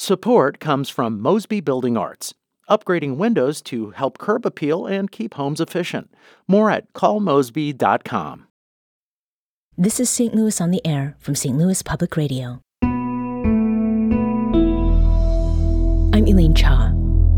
Support comes from Mosby Building Arts, upgrading windows to help curb appeal and keep homes efficient. More at callmosby.com. This is St. Louis on the Air from St. Louis Public Radio. I'm Elaine Cha.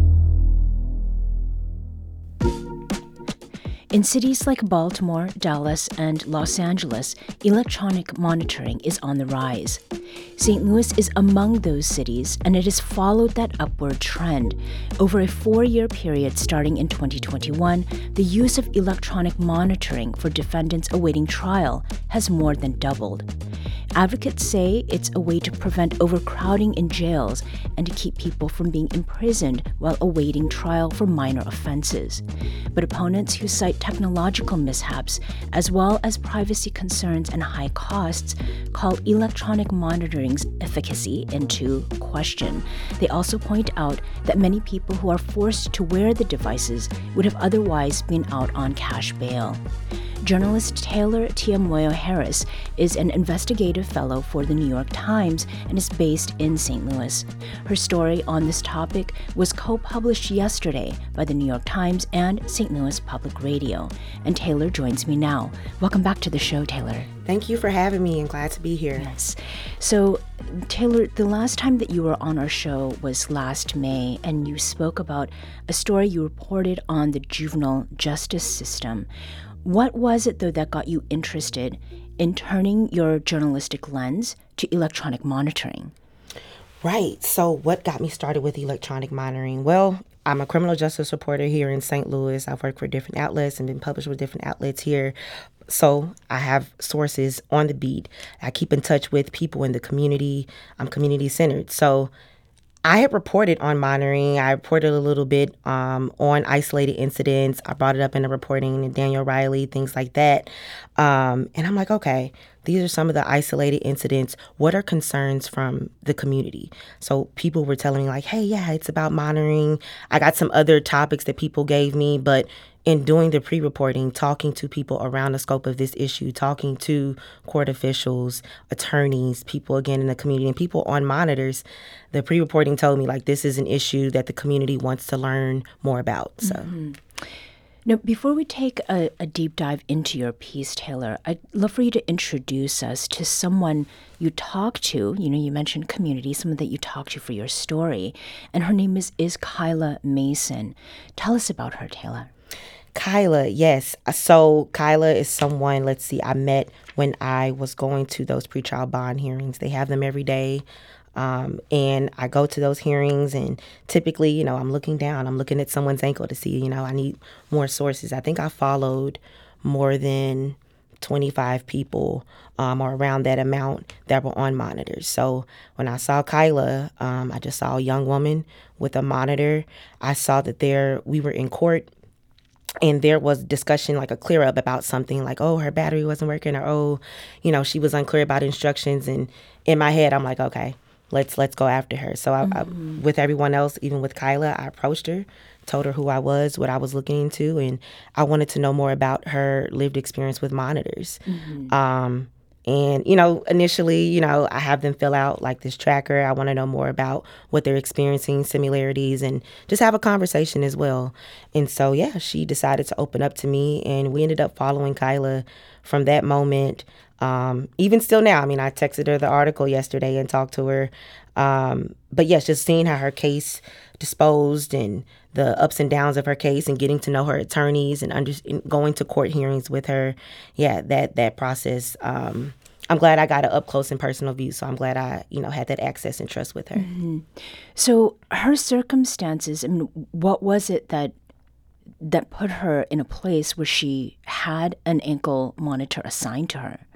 In cities like Baltimore, Dallas, and Los Angeles, electronic monitoring is on the rise. St. Louis is among those cities, and it has followed that upward trend. Over a 4-year period starting in 2021, the use of electronic monitoring for defendants awaiting trial has more than doubled. Advocates say it's a way to prevent overcrowding in jails and to keep people from being imprisoned while awaiting trial for minor offenses. But opponents who cite technological mishaps, as well as privacy concerns and high costs, call electronic monitoring's efficacy into question. They also point out that many people who are forced to wear the devices would have otherwise been out on cash bail. Journalist Taylor Tiamoyo Harris is an investigative fellow for the New York Times and is based in St. Louis. Her story on this topic was co-published yesterday by the New York Times and St. Louis Public Radio. And Taylor joins me now. Welcome back to the show, Taylor. Thank you for having me and glad to be here. Yes. So, Taylor, the last time that you were on our show was last May, and you spoke about a story you reported on the juvenile justice system. What was it, though, that got you interested in turning your journalistic lens to electronic monitoring? Right. So what got me started with electronic monitoring? Well, I'm a criminal justice reporter here in St. Louis. I've worked for different outlets and been published with different outlets here. So I have sources on the beat. I keep in touch with people in the community. I'm community centered. So I had reported on monitoring. I reported a little bit on isolated incidents. I brought it up in the reporting in Daniel Riley, things like that. And I'm like, okay, these are some of the isolated incidents. What are concerns from the community? So people were telling me like, hey, yeah, it's about monitoring. I got some other topics that people gave me, but in doing the pre-reporting, talking to people around the scope of this issue, talking to court officials, attorneys, people again in the community, and people on monitors, the pre-reporting told me like this is an issue that the community wants to learn more about. So. Mm-hmm. Now, before we take a deep dive into your piece, Taylor, I'd love for you to introduce us to someone you talked to. You know, you mentioned community, someone that you talked to for your story, and her name is Kyla Mason. Tell us about her, Taylor. Kyla, yes. So Kyla is someone, I met when I was going to those pretrial bond hearings. They have them every day. And I go to those hearings and typically, I'm looking down, I'm looking at someone's ankle to see, I need more sources. I think I followed more than 25 people or around that amount that were on monitors. So when I saw Kyla, I just saw a young woman with a monitor. I saw that we were in court. And there was discussion, like a clear up about something like, oh, her battery wasn't working, or, oh, she was unclear about instructions. And in my head, I'm like, okay, let's go after her. So I, with everyone else, even with Kyla, I approached her, told her who I was, what I was looking into, and I wanted to know more about her lived experience with monitors. Mm-hmm. And, initially, I have them fill out like this tracker. I want to know more about what they're experiencing, similarities, and just have a conversation as well. And so, yeah, she decided to open up to me, and we ended up following Kyla from that moment. Even still now, I texted her the article yesterday and talked to her. But yes, just seeing how her case disposed and the ups and downs of her case and getting to know her attorneys and going to court hearings with her. Yeah, that process. I'm glad I got an up close and personal view. So I'm glad I, had that access and trust with her. Mm-hmm. So her circumstances, what was it that put her in a place where she had an ankle monitor assigned to her?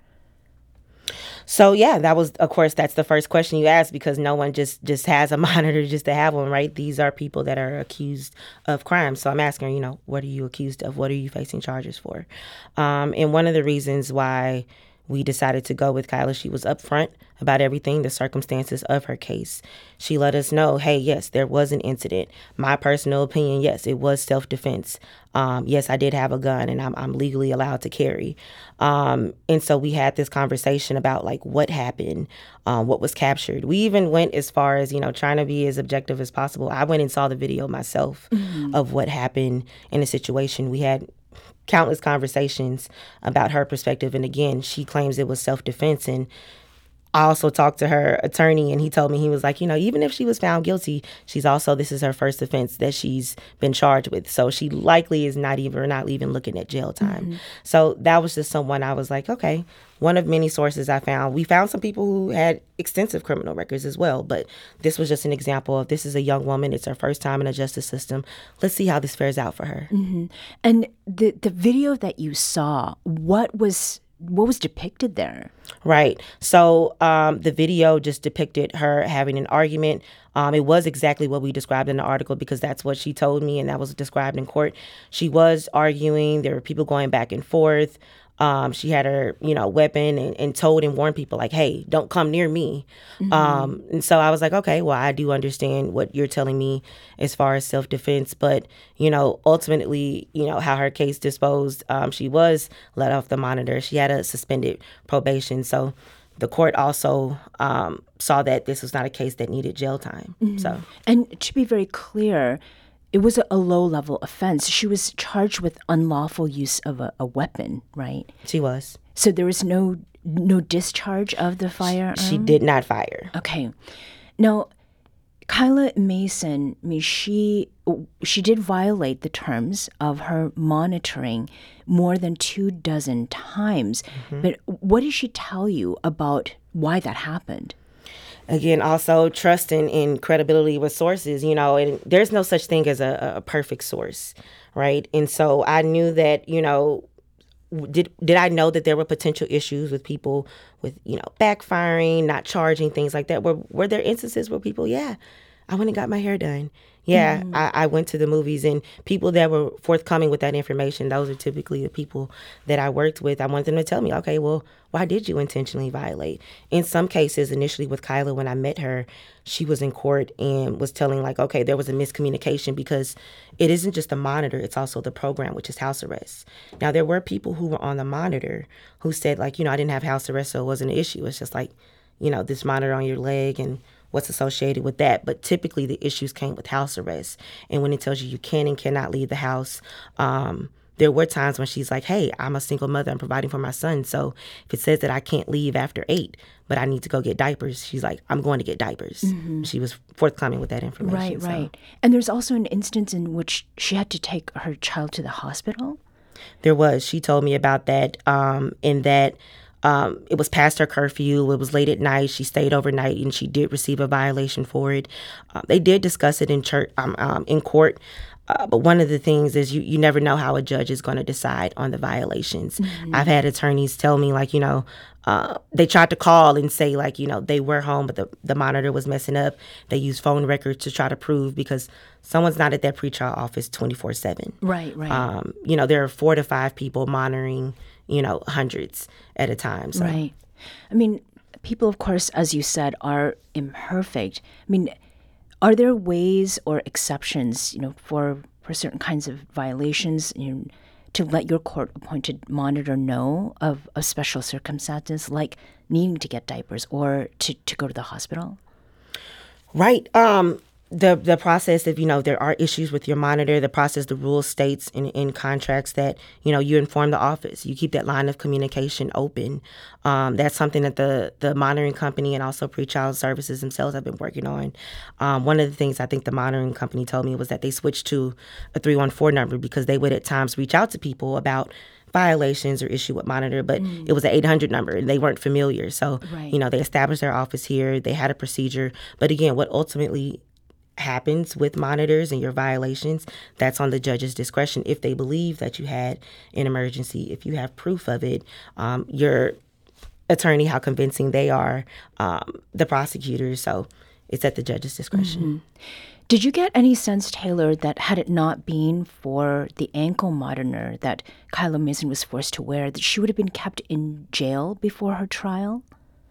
So, yeah, that was, of course, that's the first question you ask because no one just has a monitor just to have one, right? These are people that are accused of crimes. So I'm asking her, what are you accused of? What are you facing charges for? And one of the reasons why we decided to go with Kyla. She was upfront about everything, the circumstances of her case. She let us know, hey, yes, there was an incident. My personal opinion, yes, it was self-defense. Yes, I did have a gun, and I'm legally allowed to carry. And so we had this conversation about like what happened, what was captured. We even went as far as, trying to be as objective as possible. I went and saw the video myself of what happened in the situation. We had countless conversations about her perspective. And again, she claims it was self-defense. And I also talked to her attorney, and he told me, he was like, even if she was found guilty, this is her first offense that she's been charged with. So she likely is not even looking at jail time. So that was just someone I was like, okay, one of many sources I found. We found some people who had extensive criminal records as well, but this was just an example of, this is a young woman. It's her first time in the justice system. Let's see how this fares out for her. And the video that you saw, what was depicted there? Right. So the video just depicted her having an argument. It was exactly what we described in the article, because that's what she told me, and that was described in court. She was arguing. There were people going back and forth. She had her, weapon and told and warned people like, hey, don't come near me. And so I was like, okay, well, I do understand what you're telling me as far as self-defense. But, ultimately, how her case disposed, she was let off the monitor. She had a suspended probation. So the court also saw that this was not a case that needed jail time. And to be very clear, it was a low-level offense. She was charged with unlawful use of a weapon, right? She was. So there was no discharge of the firearm? She did not fire. Okay. Now, Kyla Mason, she did violate the terms of her monitoring more than 24 times. But what did she tell you about why that happened? Again, also trust and credibility with sources, and there's no such thing as a perfect source, right? And so I knew that, did I know that there were potential issues with people with, backfiring, not charging, things like that? Were there instances where people, I went and got my hair done. Yeah, I went to the movies, and people that were forthcoming with that information, those are typically the people that I worked with. I want them to tell me, okay, well, why did you intentionally violate? In some cases, initially with Kyla, when I met her, she was in court and was telling like, okay, there was a miscommunication because it isn't just the monitor, it's also the program, which is house arrest. Now, there were people who were on the monitor who said like, I didn't have house arrest, so it wasn't an issue. It's just like, this monitor on your leg and what's associated with that. But typically the issues came with house arrest. And when it tells you can and cannot leave the house, there were times when she's like, hey, I'm a single mother, I'm providing for my son. So if it says that I can't leave after 8, but I need to go get diapers, she's like, I'm going to get diapers. She was forthcoming with that information. Right. And there's also an instance in which she had to take her child to the hospital? There was. She told me about that, in that it was past her curfew. It was late at night. She stayed overnight, and she did receive a violation for it. They did discuss it in court. But one of the things is you never know how a judge is going to decide on the violations. I've had attorneys tell me, like, they tried to call and say, like, they were home, but the monitor was messing up. They used phone records to try to prove, because someone's not at that pretrial office 24/7. Right. There are 4 to 5 people monitoring, hundreds at a time. So. Right. I mean, people, of course, as you said, are imperfect. I mean, are there ways or exceptions, for certain kinds of violations, to let your court-appointed monitor know of special circumstances, like needing to get diapers or to go to the hospital? Right. The process of, there are issues with your monitor, the rule states in contracts that, you inform the office. You keep that line of communication open. That's something that the monitoring company and also pretrial services themselves have been working on. One of the things I think the monitoring company told me was that they switched to a 314 number because they would at times reach out to people about violations or issue with monitor, but it was an 800 number and they weren't familiar. So, they established their office here. They had a procedure. But again, what ultimately happens with monitors and your violations, that's on the judge's discretion. If they believe that you had an emergency, if you have proof of it, your attorney, how convincing they are, the prosecutors. So it's at the judge's discretion. Did you get any sense, Taylor, that had it not been for the ankle monitor that Kyla Mason was forced to wear, that she would have been kept in jail before her trial?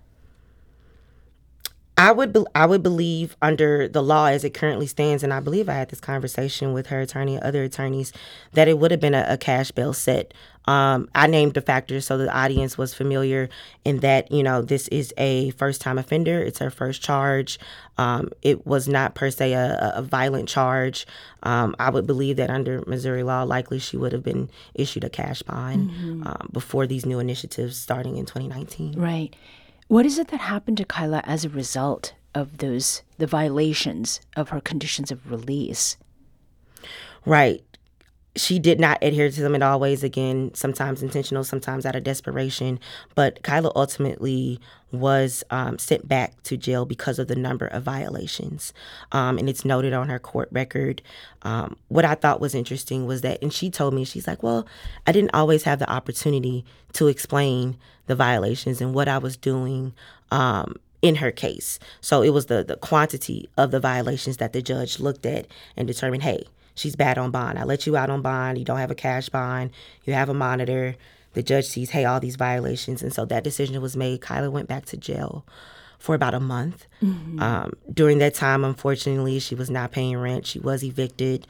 I would believe under the law as it currently stands, and I believe I had this conversation with her attorney and other attorneys, that it would have been a cash bail set. I named the factors so the audience was familiar in that, this is a first-time offender. It's her first charge. It was not per se a violent charge. I would believe that under Missouri law, likely she would have been issued a cash bond before these new initiatives starting in 2019. Right. What is it that happened to Kyla as a result of the violations of her conditions of release? Right. She did not adhere to them in all ways, again, sometimes intentional, sometimes out of desperation. But Kyla ultimately was sent back to jail because of the number of violations. And it's noted on her court record. What I thought was interesting was that, and she told me, she's like, well, I didn't always have the opportunity to explain the violations and what I was doing in her case. So it was the quantity of the violations that the judge looked at and determined, hey, she's bad on bond. I let you out on bond. You don't have a cash bond. You have a monitor. The judge sees, hey, all these violations. And so that decision was made. Kyla went back to jail for about a month. During that time, unfortunately, she was not paying rent. She was evicted.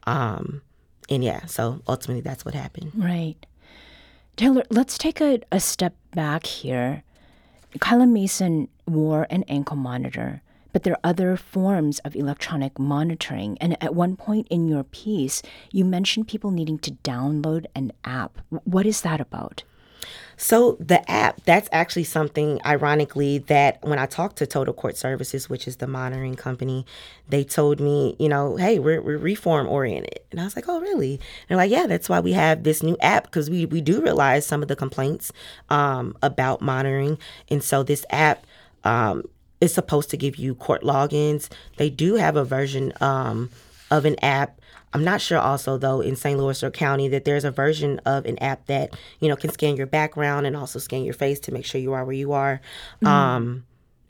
So ultimately that's what happened. Right. Taylor, let's take a step back here. Kyla Mason wore an ankle monitor, but there are other forms of electronic monitoring. And at one point in your piece, you mentioned people needing to download an app. What is that about? So the app, that's actually something, ironically, that when I talked to Total Court Services, which is the monitoring company, they told me, hey, we're reform oriented. And I was like, oh, really? And they're like, yeah, that's why we have this new app, because we do realize some of the complaints about monitoring. And so this app is supposed to give you court logins. They do have a version of an app. I'm not sure also, though, in St. Louis or County that there's a version of an app that, can scan your background and also scan your face to make sure you are where you are. So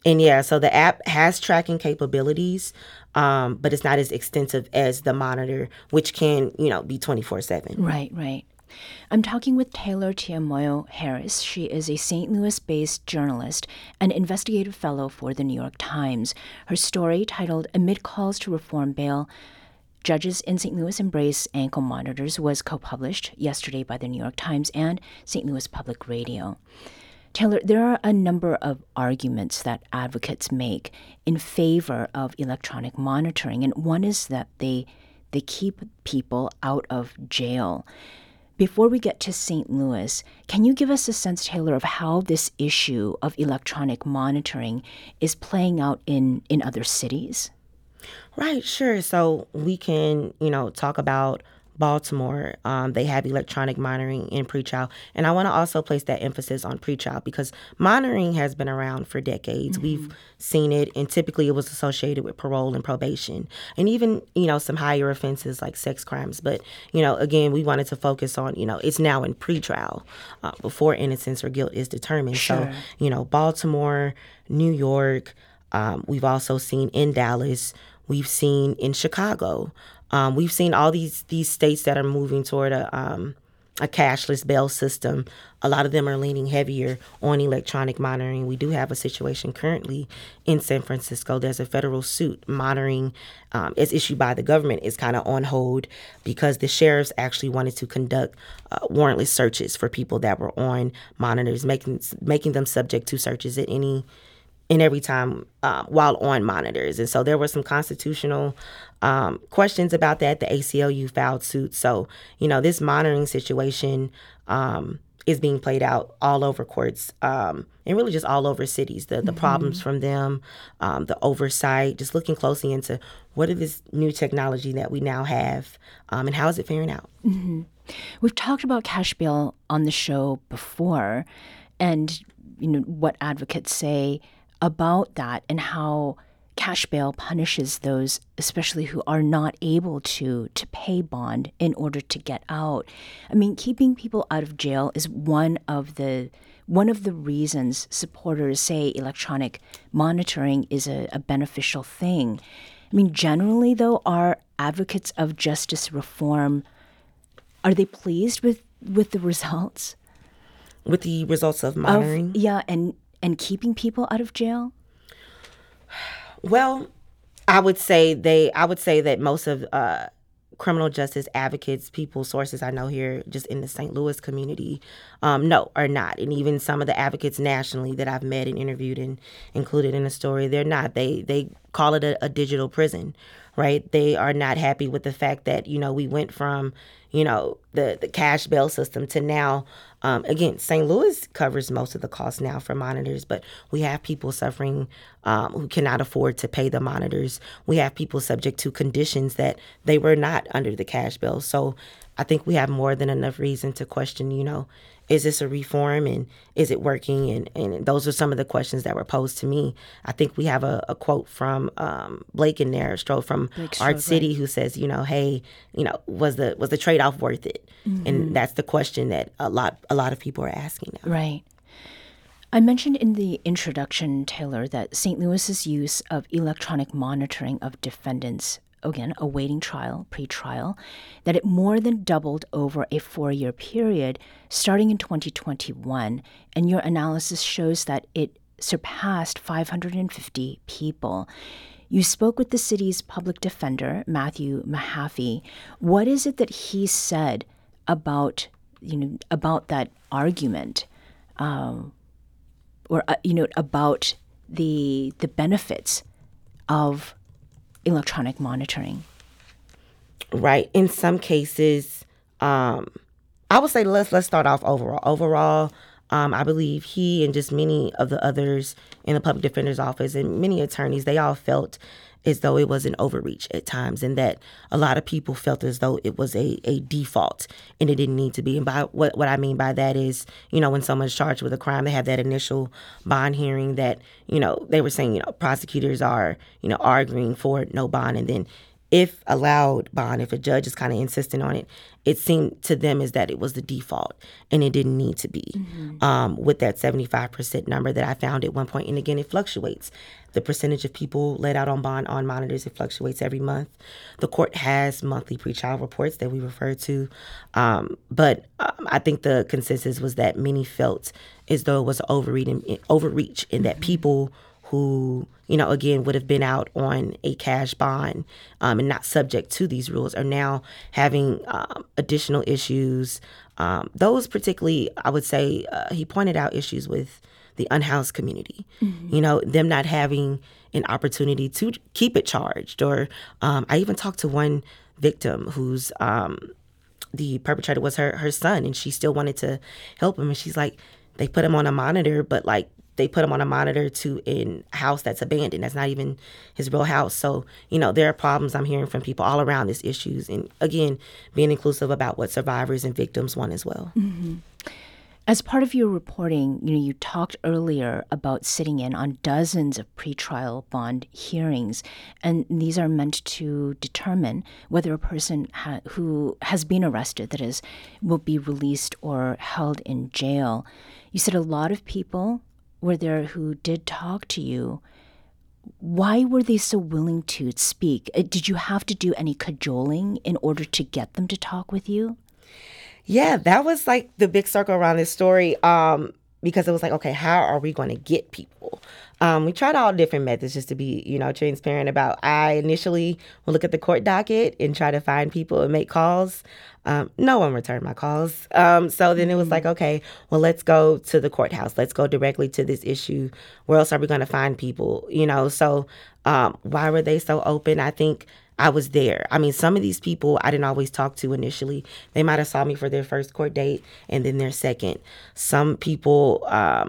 the app has tracking capabilities, but it's not as extensive as the monitor, which can, be 24/7. Right. I'm talking with Taylor Tiamoyo Harris. She is a St. Louis-based journalist and investigative fellow for the New York Times. Her story, titled Amid Calls to Reform Bail, Judges in St. Louis Embrace Ankle Monitors, was co-published yesterday by the New York Times and St. Louis Public Radio. Taylor, there are a number of arguments that advocates make in favor of electronic monitoring, and one is that they keep people out of jail. Before we get to St. Louis, can you give us a sense, Taylor, of how this issue of electronic monitoring is playing out in other cities? Right, sure. So we can, talk about Baltimore. They have electronic monitoring in pretrial. And I want to also place that emphasis on pretrial because monitoring has been around for decades. We've seen it, and typically it was associated with parole and probation, and even, some higher offenses like sex crimes. But, again, we wanted to focus on, it's now in pretrial before innocence or guilt is determined. Sure. So, Baltimore, New York, we've also seen in Dallas, we've seen in Chicago. We've seen all these states that are moving toward a cashless bail system. A lot of them are leaning heavier on electronic monitoring. We do have a situation currently in San Francisco. There's a federal suit. Monitoring as issued by the government is kind of on hold because the sheriffs actually wanted to conduct warrantless searches for people that were on monitors, making them subject to searches at any and every time while on monitors. And so there were some constitutional questions about that. The ACLU filed suit. So, this monitoring situation is being played out all over courts and really just all over cities. The problems from them, the oversight, just looking closely into what is this new technology that we now have and how is it faring out? Mm-hmm. We've talked about cash bail on the show before and, what advocates say about that and how cash bail punishes those, especially who are not able to pay bond in order to get out. I mean, keeping people out of jail is one of the reasons supporters say electronic monitoring is a beneficial thing. I mean, generally, though, are advocates of justice reform, are they pleased with the results? With the results of monitoring? And keeping people out of jail? Well, I would say that most of criminal justice advocates, people, sources I know here just in the St. Louis community, no, are not. And even some of the advocates nationally that I've met and interviewed and included in the story, they're not. They call it a digital prison, right? They are not happy with the fact that, we went from, the cash bail system to now, again, St. Louis covers most of the costs now for monitors, but we have people suffering who cannot afford to pay the monitors. We have people subject to conditions that they were not under the cash bail. So I think we have more than enough reason to question, is this a reform and is it working? And those are some of the questions that were posed to me. I think we have a quote from Blake in there, Strode from Art City, right, who says, hey, was the trade-off worth it? Mm-hmm. And that's the question that a lot of people are asking now. Right. I mentioned in the introduction, Taylor, that St. Louis's use of electronic monitoring of defendants, again, awaiting trial, pre-trial, that it more than doubled over a 4-year period starting in 2021. And your analysis shows that it surpassed 550 people. You spoke with the city's public defender, Matthew Mahaffey. What is it that he said about that argument, about the benefits of electronic monitoring? Right. In some cases, I would say let's start off overall. Overall, I believe he and just many of the others in the public defender's office and many attorneys, they all felt as though it was an overreach at times, and that a lot of people felt as though it was a default and it didn't need to be. And by what I mean by that is, when someone's charged with a crime, they have that initial bond hearing that, they were saying, prosecutors are, arguing for no bond. And then if allowed bond, if a judge is kind of insisting on it, it seemed to them as that it was the default and it didn't need to be. Mm-hmm. With that 75% number that I found at one point. And again, it fluctuates. The percentage of people let out on bond on monitors, it fluctuates every month. The court has monthly pretrial reports that we refer to. But I think the consensus was that many felt as though it was overreach in that people who, again, would have been out on a cash bond and not subject to these rules are now having additional issues. Those particularly, I would say, he pointed out issues with the unhoused community, mm-hmm. Them not having an opportunity to keep it charged. Or I even talked to one victim who's the perpetrator was her son, and she still wanted to help him. And she's like, they put him on a monitor, but they put him on a monitor to a house that's abandoned. That's not even his real house. So, there are problems I'm hearing from people all around these issues. And again, being inclusive about what survivors and victims want as well. Mm-hmm. As part of your reporting, you talked earlier about sitting in on dozens of pretrial bond hearings, and these are meant to determine whether a person who has been arrested, that is, will be released or held in jail. You said a lot of people were there who did talk to you. Why were they so willing to speak? Did you have to do any cajoling in order to get them to talk with you? Yeah, that was like the big circle around this story because it was like, okay, how are we going to get people? We tried all different methods just to be, transparent about. I initially would look at the court docket and try to find people and make calls. No one returned my calls. So then it was like, okay, well, let's go to the courthouse. Let's go directly to this issue. Where else are we going to find people? So why were they so open? I think I was there. I mean, some of these people I didn't always talk to initially. They might have saw me for their first court date and then their second. Some people,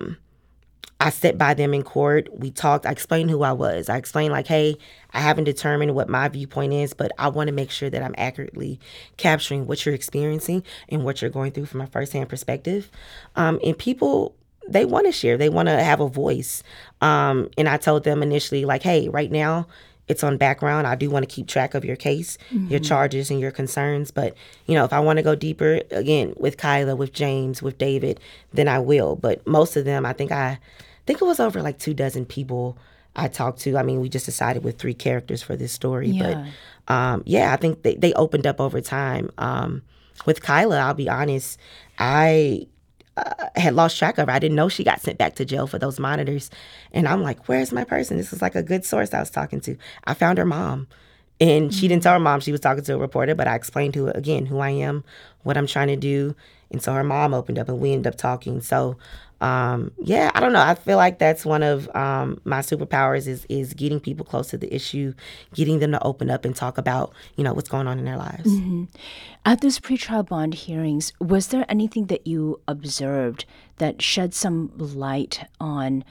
I sat by them in court. We talked. I explained who I was. I explained like, hey, I haven't determined what my viewpoint is, but I want to make sure that I'm accurately capturing what you're experiencing and what you're going through from a firsthand perspective. And people they want to share. They want to have a voice. And I told them initially, like, hey, right now it's on background. I do want to keep track of your case, your charges, and your concerns. But, if I want to go deeper, again, with Kyla, with James, with David, then I will. But most of them, I think it was over like 24 people I talked to. I mean, we just decided with 3 characters for this story. Yeah. But, I think they opened up over time. With Kyla, I'll be honest, I had lost track of her. I didn't know she got sent back to jail for those monitors. And I'm like, where's my person? This is like a good source I was talking to. I found her mom. And she didn't tell her mom she was talking to a reporter, but I explained to her, again, who I am, what I'm trying to do. And so her mom opened up and we ended up talking. So, I don't know. I feel like that's one of my superpowers is getting people close to the issue, getting them to open up and talk about, what's going on in their lives. At those pretrial bond hearings, was there anything that you observed that shed some light on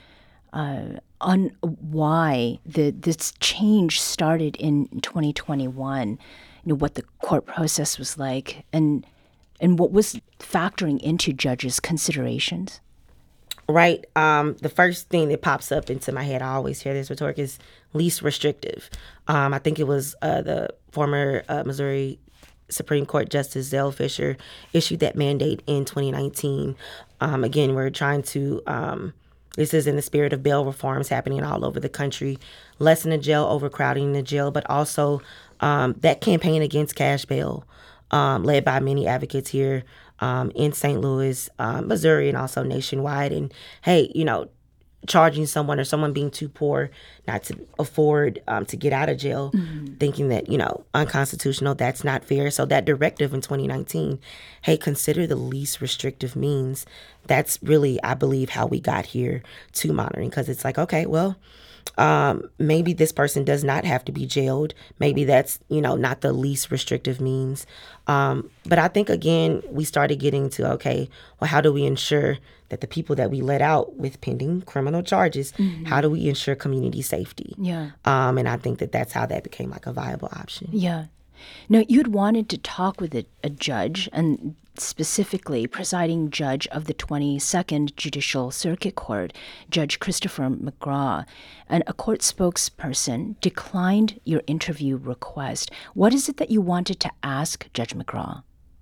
why this change started in 2021? What the court process was like, and what was factoring into judges' considerations? Right. The first thing that pops up into my head, I always hear this rhetoric, is least restrictive. I think it was the former Missouri Supreme Court Justice Zell Fisher issued that mandate in 2019. Again, we're trying to, this is in the spirit of bail reforms happening all over the country, lessen the jail, overcrowding the jail, but also that campaign against cash bail, led by many advocates here in St. Louis, Missouri, and also nationwide. And hey, charging someone or someone being too poor not to afford to get out of jail, thinking that, unconstitutional, that's not fair. So that directive in 2019, hey, consider the least restrictive means. That's really, I believe, how we got here to monitoring, because it's like, okay, well, maybe this person does not have to be jailed. Maybe that's, not the least restrictive means. But I think, again, we started getting to, okay, well, how do we ensure that the people that we let out with pending criminal charges, how do we ensure community safety? Yeah. And I think that's how that became like a viable option. Yeah. Now, you'd wanted to talk with a judge, and specifically presiding judge of the 22nd Judicial Circuit Court, Judge Christopher McGraw, and a court spokesperson declined your interview request. What is it that you wanted to ask Judge McGraw?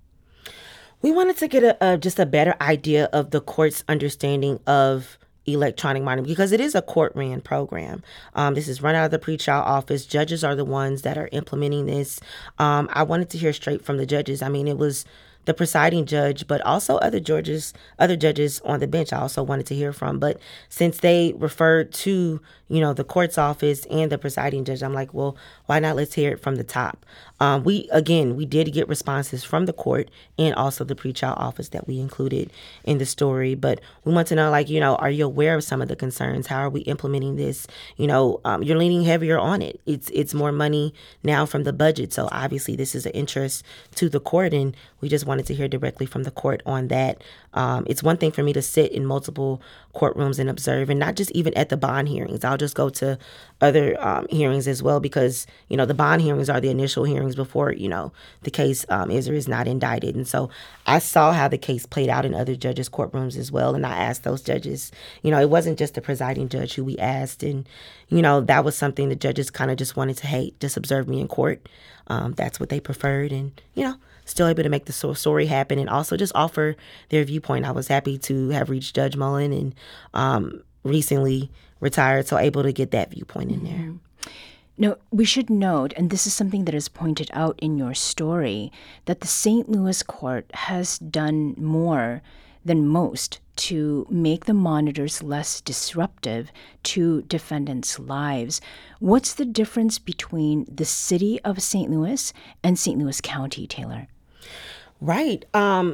We wanted to get just a better idea of the court's understanding of electronic monitoring, because it is a court-ran program. This is run out of the pretrial office. Judges are the ones that are implementing this. I wanted to hear straight from the judges. I mean, it was the presiding judge, but also other judges on the bench I also wanted to hear from. But since they referred to, the court's office and the presiding judge, I'm like, well, why not? Let's hear it from the top. We did get responses from the court and also the pretrial office that we included in the story. But we want to know, are you aware of some of the concerns? How are we implementing this? You're leaning heavier on it. It's more money now from the budget. So obviously this is an interest to the court, and we just wanted to hear directly from the court on that. It's one thing for me to sit in multiple courtrooms and observe, and not just even at the bond hearings. I'll just go to other hearings as well, because, the bond hearings are the initial hearings before, the case is or is not indicted. And so I saw how the case played out in other judges' courtrooms as well. And I asked those judges, it wasn't just the presiding judge who we asked. And, that was something the judges kind of just wanted to, hey, just observe me in court. That's what they preferred. And, still able to make the story happen and also just offer their viewpoint. I was happy to have reached Judge Mullen and recently retired, so able to get that viewpoint in there. Now, we should note, and this is something that is pointed out in your story, that the St. Louis court has done more than most to make the monitors less disruptive to defendants' lives. What's the difference between the city of St. Louis and St. Louis County, Taylor? Right.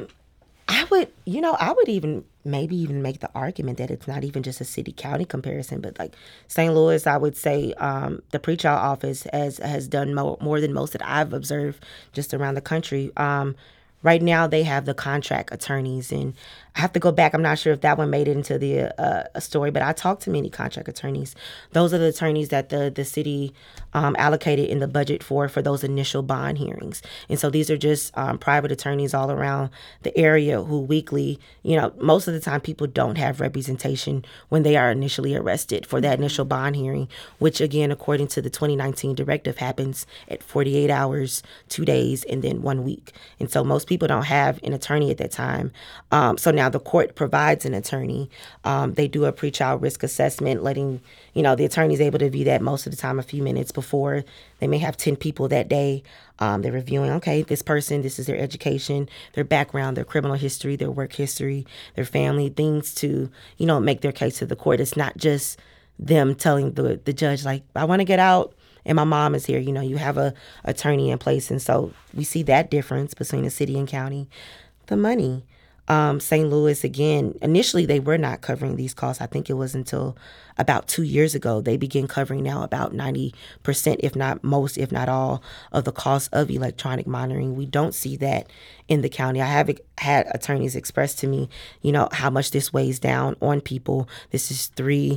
I would even make the argument that it's not even just a city-county comparison, but like St. Louis, I would say the pretrial office has done more than most that I've observed just around the country. Right now, they have the contract attorneys, and I have to go back. I'm not sure if that one made it into the a story, but I talked to many contract attorneys. Those are the attorneys that the city allocated in the budget for those initial bond hearings. And so these are just private attorneys all around the area who weekly, most of the time people don't have representation when they are initially arrested for that initial bond hearing, which again, according to the 2019 directive, happens at 48 hours, 2 days, and then 1 week. And so most people don't have an attorney at that time. So now the court provides an attorney. They do a pretrial risk assessment, letting, the attorney is able to view that most of the time a few minutes before. They may have 10 people that day. They're reviewing, okay, this person, this is their education, their background, their criminal history, their work history, their family, things to, make their case to the court. It's not just them telling the judge, like, I want to get out and my mom is here. You have a attorney in place. And so we see that difference between the city and county. The money. St. Louis, again, initially they were not covering these costs. I think it was until about 2 years ago they began covering now about 90%, if not most, if not all, of the cost of electronic monitoring. We don't see that in the county. I have had attorneys express to me, how much this weighs down on people. This is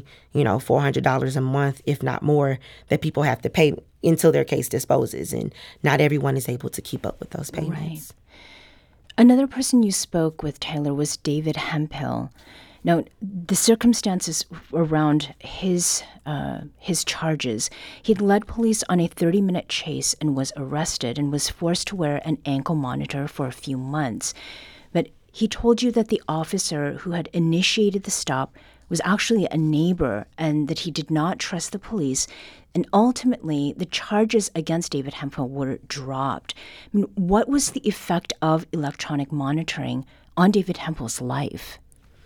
$400 a month, if not more, that people have to pay until their case disposes. And not everyone is able to keep up with those payments. Right. Another person you spoke with, Taylor, was David Hemphill. Now, the circumstances around his charges, he'd led police on a 30-minute chase and was arrested and was forced to wear an ankle monitor for a few months. But he told you that the officer who had initiated the stop was actually a neighbor and that he did not trust the police. And ultimately, the charges against David Hemphill were dropped. I mean, what was the effect of electronic monitoring on David Hemphill's life?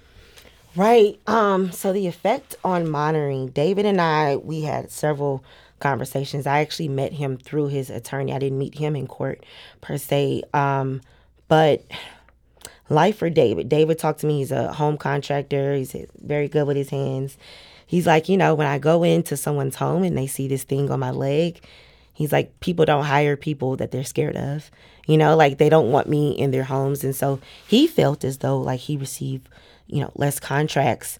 Right. So the effect on monitoring, David and I, we had several conversations. I actually met him through his attorney. I didn't meet him in court per se. But life for David. David talked to me. He's a home contractor. He's very good with his hands. He's like, when I go into someone's home and they see this thing on my leg, he's like, people don't hire people that they're scared of. Like they don't want me in their homes. And so he felt as though like he received, less contracts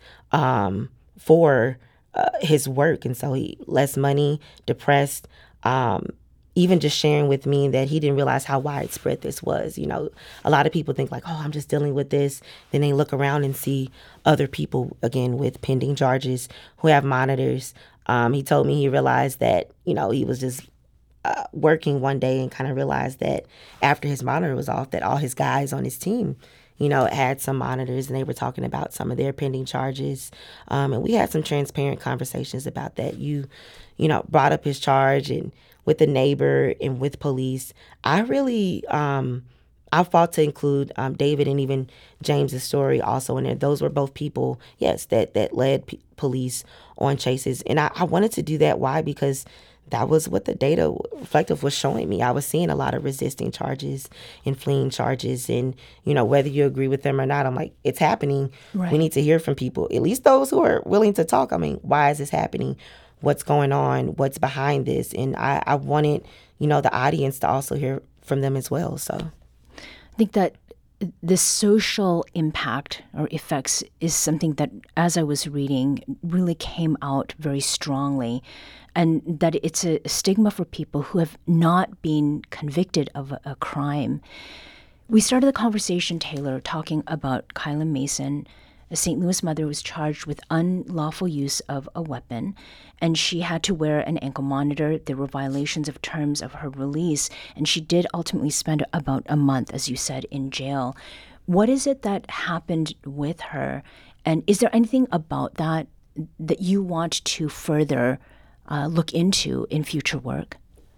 for his work. And so he less money, depressed, even just sharing with me that he didn't realize how widespread this was. A lot of people think like, oh, I'm just dealing with this. Then they look around and see other people, again, with pending charges who have monitors. He told me he realized that, he was just working one day and kind of realized that after his monitor was off, that all his guys on his team, had some monitors and they were talking about some of their pending charges. And we had some transparent conversations about that. You brought up his charge and with the neighbor and with police. I really, I fought to include David and even James's story also in there. Those were both people, yes, that led police on chases. And I wanted to do that. Why? Because that was what the data reflective was showing me. I was seeing a lot of resisting charges and fleeing charges. And, whether you agree with them or not, I'm like, it's happening. Right. We need to hear from people, at least those who are willing to talk. I mean, why is this happening? What's going on? What's behind this? And I wanted, the audience to also hear from them as well. So I think that the social impact or effects is something that, as I was reading, really came out very strongly, and that it's a stigma for people who have not been convicted of a crime. We started the conversation, Taylor, talking about Kyla Mason. A St. Louis mother was charged with unlawful use of a weapon, and she had to wear an ankle monitor. There were violations of terms of her release, and she did ultimately spend about a month, as you said, in jail. What is it that happened with her, and is there anything about that you want to further look into in future work?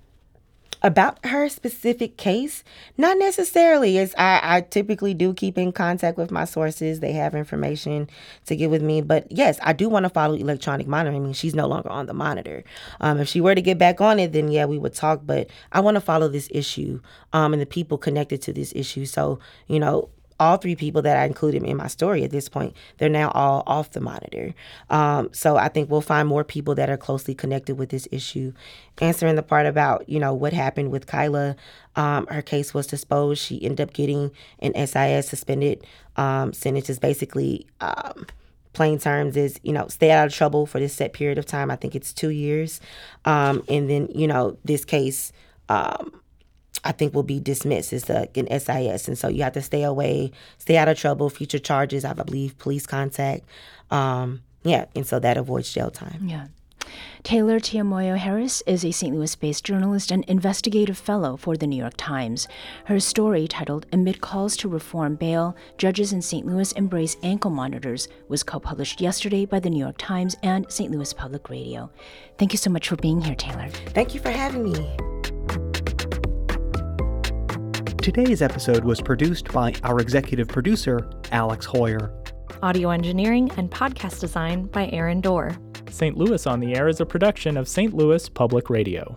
About her specific case, not necessarily. I typically do keep in contact with my sources. They have information to give with me. But yes, I do want to follow electronic monitoring. I mean, she's no longer on the monitor. If she were to get back on it, then yeah, we would talk. But I want to follow this issue and the people connected to this issue. So, all 3 people that I included in my story at this point, they're now all off the monitor. So I think we'll find more people that are closely connected with this issue. Answering the part about, what happened with Kyla, her case was disposed. She ended up getting an SIS suspended sentence. Is basically plain terms is, stay out of trouble for this set period of time. I think it's 2 years. And then, this case, I think will be dismissed as an SIS. And so you have to stay away, stay out of trouble, future charges, I believe, police contact. And so that avoids jail time. Yeah. Taylor Tiamoyo Harris is a St. Louis-based journalist and investigative fellow for The New York Times. Her story, titled Amid Calls to Reform Bail, Judges in St. Louis Embrace Ankle Monitors, was co-published yesterday by The New York Times and St. Louis Public Radio. Thank you so much for being here, Taylor. Thank you for having me. Today's episode was produced by our executive producer, Alex Hoyer. Audio engineering and podcast design by Aaron Dorr. St. Louis on the Air is a production of St. Louis Public Radio.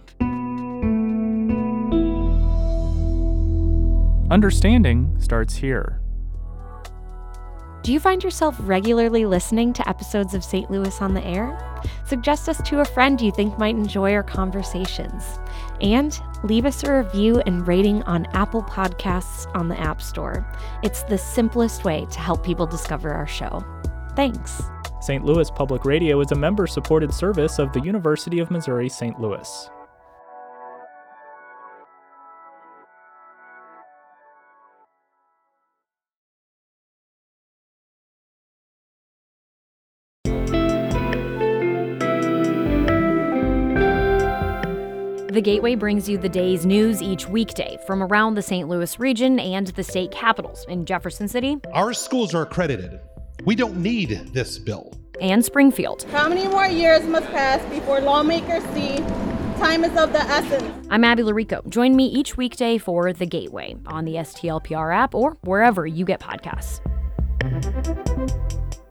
Understanding starts here. Do you find yourself regularly listening to episodes of St. Louis on the Air? Suggest us to a friend you think might enjoy our conversations. And leave us a review and rating on Apple Podcasts on the App Store. It's the simplest way to help people discover our show. Thanks. St. Louis Public Radio is a member-supported service of the University of Missouri St. Louis. The Gateway brings you the day's news each weekday from around the St. Louis region and the state capitals in Jefferson City. Our schools are accredited. We don't need this bill. And Springfield. How many more years must pass before lawmakers see time is of the essence? I'm Abby Larico. Join me each weekday for The Gateway on the STLPR app or wherever you get podcasts.